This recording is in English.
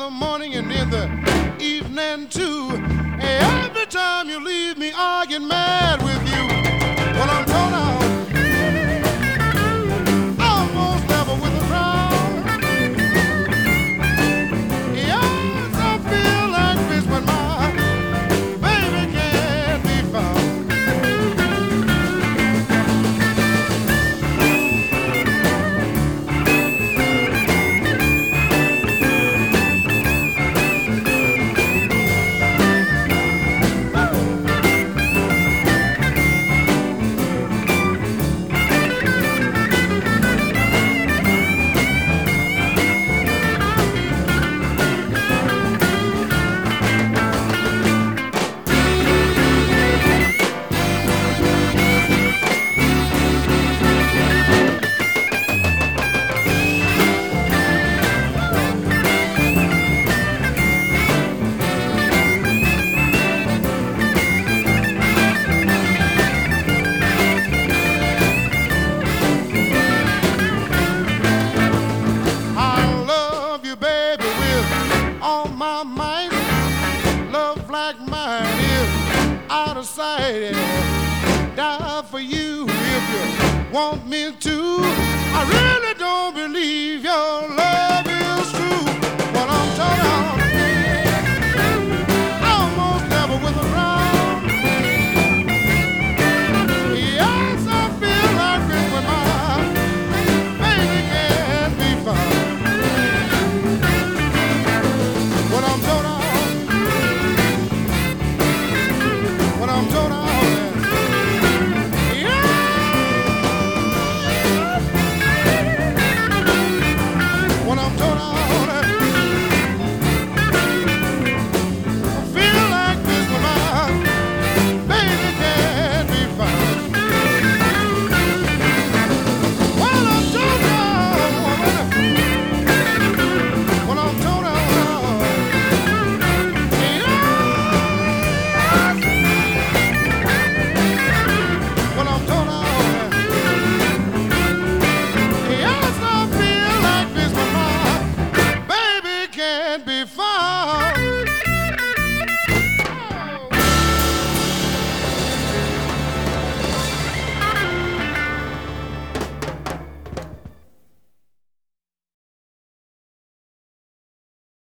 the morning and in the evening too. Every time you leave me, I get mad with you. When I'm torn out, almost level with the ground. Yes, I feel like this when my baby can't be found. My mind, love like mine is out of sight. Die for you if you want me to. I really don't believe your love.